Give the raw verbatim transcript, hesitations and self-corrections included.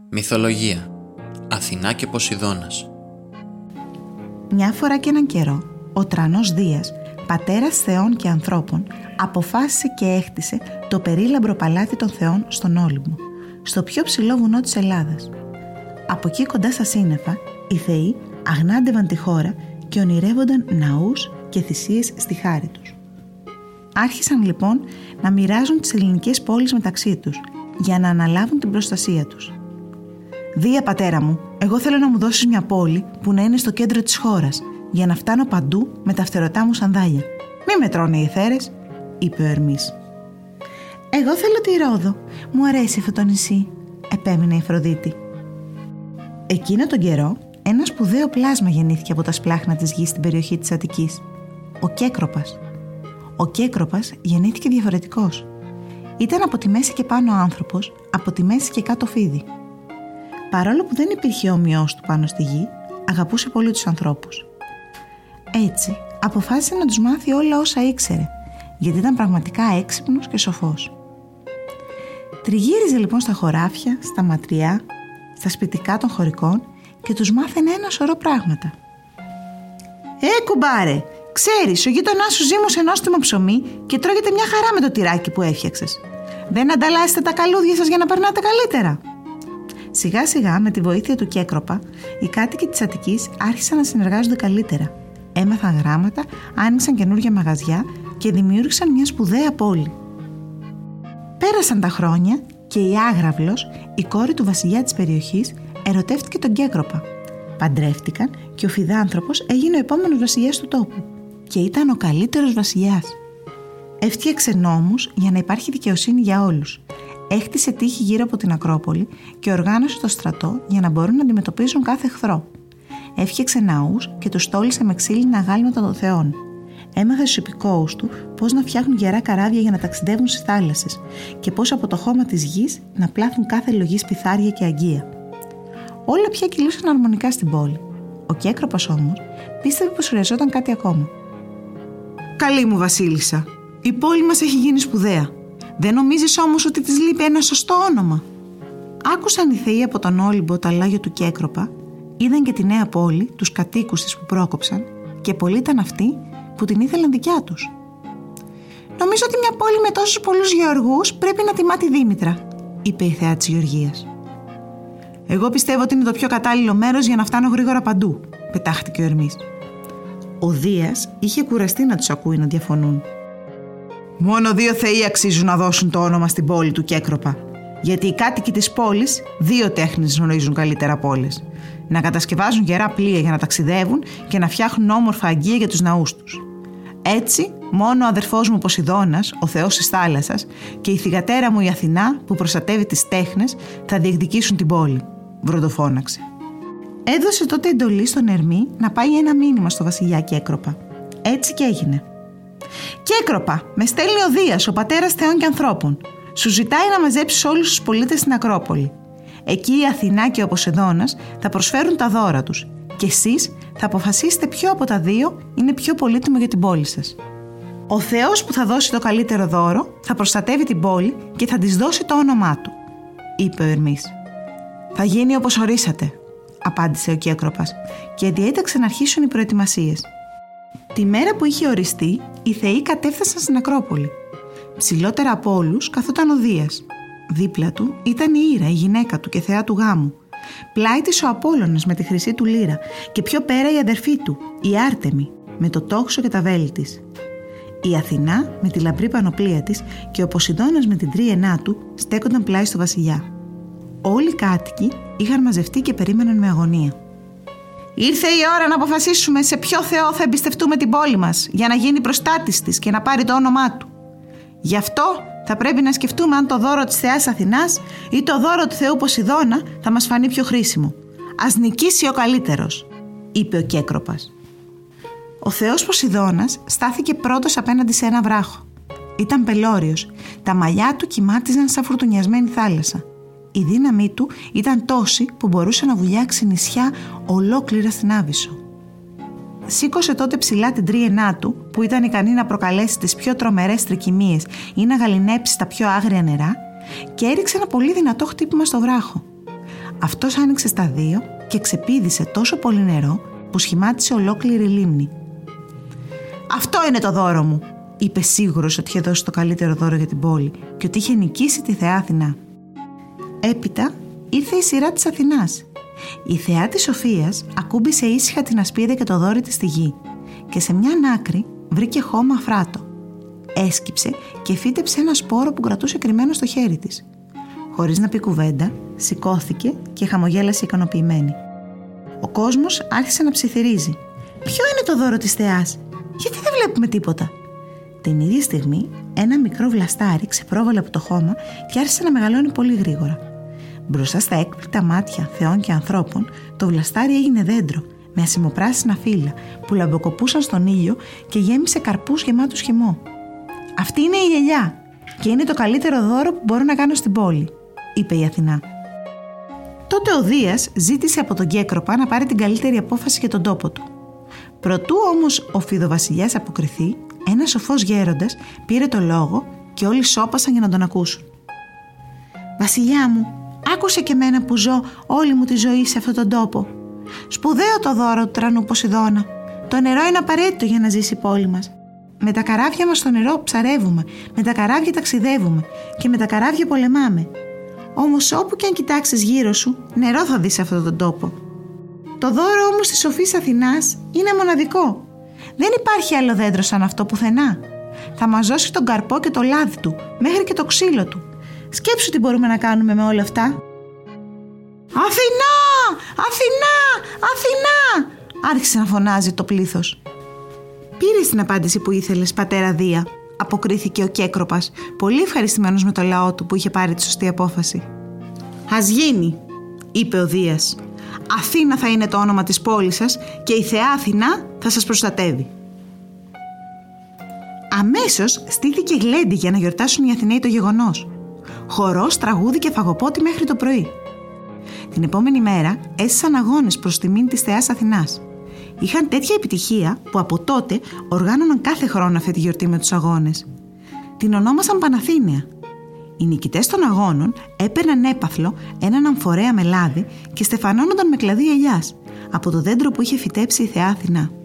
Μυθολογία. Αθηνά και Ποσειδώνας. Μια φορά και έναν καιρό, ο τρανός Δίας, πατέρας θεών και ανθρώπων, αποφάσισε και έχτισε το περίλαμπρο παλάτι των θεών στον Όλυμπο, στο πιο ψηλό βουνό της Ελλάδας. Από εκεί κοντά στα σύννεφα, οι θεοί αγνάντευαν τη χώρα και ονειρεύονταν ναούς και θυσίες στη χάρη τους. Άρχισαν λοιπόν να μοιράζουν τις ελληνικές πόλεις μεταξύ τους για να αναλάβουν την προστασία τους. «Δία, πατέρα μου, εγώ θέλω να μου δώσεις μια πόλη που να είναι στο κέντρο της χώρας, για να φτάνω παντού με τα φτερωτά μου σανδάλια. Μη με τρώνε οι αιθέρες», είπε ο Ερμής. «Εγώ θέλω τη Ρόδο, μου αρέσει αυτό το νησί», επέμεινε η Αφροδίτη. Εκείνο τον καιρό, ένα σπουδαίο πλάσμα γεννήθηκε από τα σπλάχνα της γης στην περιοχή της Αττικής, ο Κέκροπας. Ο Κέκροπας γεννήθηκε διαφορετικός. Ήταν από τη μέση και πάνω άνθρωπος, από τη μέση και κάτω φίδι. Παρόλο που δεν υπήρχε όμοιος του πάνω στη γη, αγαπούσε πολύ τους ανθρώπους. Έτσι, αποφάσισε να τους μάθει όλα όσα ήξερε, γιατί ήταν πραγματικά έξυπνος και σοφός. Τριγύριζε λοιπόν στα χωράφια, στα ματριά, στα σπιτικά των χωρικών και τους μάθαινε ένα σωρό πράγματα. «Ε, κουμπάρε, ξέρεις, ο γείτονάς σου ζύμωσε νόστιμο ψωμί και τρώγεται μια χαρά με το τυράκι που έφτιαξες. Δεν ανταλλάσσετε τα καλούδια σας για να περνάτε καλύτερα?» Σιγά σιγά, με τη βοήθεια του Κέκροπα, οι κάτοικοι της Αττικής άρχισαν να συνεργάζονται καλύτερα. Έμαθαν γράμματα, άνοιξαν καινούργια μαγαζιά και δημιούργησαν μια σπουδαία πόλη. Πέρασαν τα χρόνια και η Άγραυλος, η κόρη του βασιλιά της περιοχής, ερωτεύτηκε τον Κέκροπα. Παντρεύτηκαν και ο Φιδάνθρωπος έγινε ο επόμενος βασιλιάς του τόπου και ήταν ο καλύτερος βασιλιάς. Έφτιαξε νόμους για να υπάρχει δικαιοσύνη για όλους. Έχτισε τείχη γύρω από την Ακρόπολη και οργάνωσε το στρατό για να μπορούν να αντιμετωπίζουν κάθε εχθρό. Έφτιαξε ναούς και τους στόλισε με ξύλινα αγάλματα των θεών. Έμαθε στους υπηκόους του πώς να φτιάχνουν γερά καράβια για να ταξιδεύουν στις θάλασσες και πώς από το χώμα της γης να πλάθουν κάθε λογή σπιθάρια και αγκία. Όλα πια κυλούσαν αρμονικά στην πόλη. Ο Κέκροπας όμως πίστευε πως χρειαζόταν κάτι ακόμα. «Καλή μου βασίλισσα, η πόλη μας έχει γίνει σπουδαία. Δεν νομίζεις όμως ότι της λείπει ένα σωστό όνομα?» Άκουσαν οι θεοί από τον Όλυμπο τα λόγια του Κέκροπα, είδαν και τη νέα πόλη, τους κατοίκους της που πρόκοψαν και πολλοί ήταν αυτοί που την ήθελαν δικιά τους. «Νομίζω ότι μια πόλη με τόσους πολλούς γεωργούς πρέπει να τιμά τη Δήμητρα», είπε η θεά της Γεωργίας. «Εγώ πιστεύω ότι είναι το πιο κατάλληλο μέρος για να φτάνω γρήγορα παντού», πετάχτηκε ο Ερμής. Ο Δίας είχε κουραστεί να τους ακούει να διαφωνούν. «Μόνο δύο θεοί αξίζουν να δώσουν το όνομα στην πόλη του Κέκροπα, γιατί οι κάτοικοι της πόλης δύο τέχνες γνωρίζουν καλύτερα από όλες: να κατασκευάζουν γερά πλοία για να ταξιδεύουν και να φτιάχνουν όμορφα αγγεία για τους ναούς τους. Έτσι, μόνο ο αδερφός μου Ποσειδώνας, ο θεός της θάλασσας, και η θυγατέρα μου η Αθηνά, που προστατεύει τις τέχνες, θα διεκδικήσουν την πόλη», βροντοφώναξε. Έδωσε τότε εντολή στον Ερμή να πάει ένα μήνυμα στο βασιλιά Κέκροπα. Έτσι και έγινε. «Κέκροπα, με στέλνει ο Δίας, ο πατέρας θεών και ανθρώπων. Σου ζητάει να μαζέψεις όλους τους πολίτες στην Ακρόπολη. Εκεί η Αθηνά και ο Ποσειδώνας θα προσφέρουν τα δώρα τους και εσείς θα αποφασίσετε ποιο από τα δύο είναι πιο πολύτιμο για την πόλη σας. Ο Θεός που θα δώσει το καλύτερο δώρο θα προστατεύει την πόλη και θα της δώσει το όνομά του», είπε ο Ερμής. «Θα γίνει όπως ορίσατε», απάντησε ο Κέκροπας και διέταξε να αρχίσουν οι προετοιμασίες. Τη μέρα που είχε οριστεί, οι θεοί κατέφθασαν στην Ακρόπολη. Ψηλότερα από όλους καθόταν ο Δίας. Δίπλα του ήταν η Ήρα, η γυναίκα του και θεά του γάμου. Πλάι της ο Απόλλωνας με τη χρυσή του λύρα και πιο πέρα η αδερφή του, η Άρτεμη, με το τόξο και τα βέλη της. Η Αθηνά με τη λαμπρή πανοπλία της και ο Ποσειδώνας με την τρίενά του στέκονταν πλάι στο βασιλιά. Όλοι οι κάτοικοι είχαν μαζευτεί και περίμεναν με αγωνία. «Ήρθε η ώρα να αποφασίσουμε σε ποιο θεό θα εμπιστευτούμε την πόλη μας για να γίνει προστάτης της και να πάρει το όνομά του. Γι' αυτό θα πρέπει να σκεφτούμε αν το δώρο της θεάς Αθηνάς ή το δώρο του θεού Ποσειδώνα θα μας φανεί πιο χρήσιμο. Ας νικήσει ο καλύτερος», είπε ο Κέκροπας. Ο θεός Ποσειδώνας στάθηκε πρώτος απέναντι σε ένα βράχο. Ήταν πελώριος, τα μαλλιά του κυμάτιζαν σαν φουρτουνιασμένη θάλασσα. Η δύναμή του ήταν τόση που μπορούσε να βουλιάξει νησιά ολόκληρα στην Άβυσσο. Σήκωσε τότε ψηλά την τρίενά του, που ήταν ικανή να προκαλέσει τις πιο τρομερές τρικυμίες ή να γαληνέψει τα πιο άγρια νερά, και έριξε ένα πολύ δυνατό χτύπημα στο βράχο. Αυτός άνοιξε στα δύο και ξεπήδησε τόσο πολύ νερό που σχημάτισε ολόκληρη λίμνη. «Αυτό είναι το δώρο μου», είπε σίγουρος ότι είχε δώσει το καλύτερο δώρο για την πόλη και ότι είχε νικήσει τη θεά Αθηνά. Έπειτα ήρθε η σειρά της Αθηνάς. Η θεά της Σοφίας ακούμπησε ήσυχα την ασπίδα και το δώρο της στη γη και σε μια άκρη βρήκε χώμα αφράτο. Έσκυψε και φύτεψε ένα σπόρο που κρατούσε κρυμμένο στο χέρι της. Χωρίς να πει κουβέντα, σηκώθηκε και χαμογέλασε ικανοποιημένη. Ο κόσμος άρχισε να ψιθυρίζει. «Ποιο είναι το δώρο της θεάς? Γιατί δεν βλέπουμε τίποτα?» Την ίδια στιγμή, ένα μικρό βλαστάρι ξεπρόβαλε από το χώμα και άρχισε να μεγαλώνει πολύ γρήγορα. Μπροστά στα έκπληκτα μάτια θεών και ανθρώπων, το βλαστάρι έγινε δέντρο με ασημοπράσινα φύλλα που λαμποκοπούσαν στον ήλιο και γέμισε καρπούς γεμάτους χυμό. «Αυτή είναι η ελιά και είναι το καλύτερο δώρο που μπορώ να κάνω στην πόλη», είπε η Αθηνά. Τότε ο Δίας ζήτησε από τον Κέκροπα να πάρει την καλύτερη απόφαση για τον τόπο του. Προτού όμως ο Φιδοβασιλιάς αποκριθεί, ένας σοφός γέροντας πήρε το λόγο και όλοι σώπασαν για να τον ακούσουν. «Βασιλιά μου, άκουσε και μένα που ζω όλη μου τη ζωή σε αυτόν τον τόπο. Σπουδαίο το δώρο του τρανού Ποσειδώνα. Το νερό είναι απαραίτητο για να ζήσει η πόλη μας. Με τα καράβια μας στο νερό ψαρεύουμε, με τα καράβια ταξιδεύουμε και με τα καράβια πολεμάμε. Όμως όπου και αν κοιτάξεις γύρω σου, νερό θα δεις σε αυτόν τον τόπο. Το δώρο όμως της σοφής Αθηνάς είναι μοναδικό. Δεν υπάρχει άλλο δέντρο σαν αυτό πουθενά. Θα μας δώσει τον καρπό και το λάδι του, μέχρι και το ξύλο του. Σκέψου τι μπορούμε να κάνουμε με όλα αυτά». «Αθηνά! Αθηνά! Αθηνά!» άρχισε να φωνάζει το πλήθος. «Πήρες την απάντηση που ήθελες, πατέρα Δία», αποκρίθηκε ο Κέκροπας, πολύ ευχαριστημένος με το λαό του που είχε πάρει τη σωστή απόφαση. «Ας γίνει», είπε ο Δίας. «Αθήνα θα είναι το όνομα της πόλης σας και η θεά Αθηνά θα σας προστατεύει». Αμέσως στήθηκε γλέντι για να γιορτάσουν οι Αθηναίοι το γεγονός. Χορός, τραγούδι και φαγοπότη μέχρι το πρωί. Την επόμενη μέρα έστησαν αγώνες προς τιμήν της θεάς Αθηνάς. Είχαν τέτοια επιτυχία που από τότε οργάνωναν κάθε χρόνο αυτή τη γιορτή με τους αγώνες. Την ονόμασαν Παναθήναια. Οι νικητές των αγώνων έπαιρναν έπαθλο έναν αμφορέα με λάδι και στεφανώνονταν με κλαδί ελιάς από το δέντρο που είχε φυτέψει η θεά Αθηνά.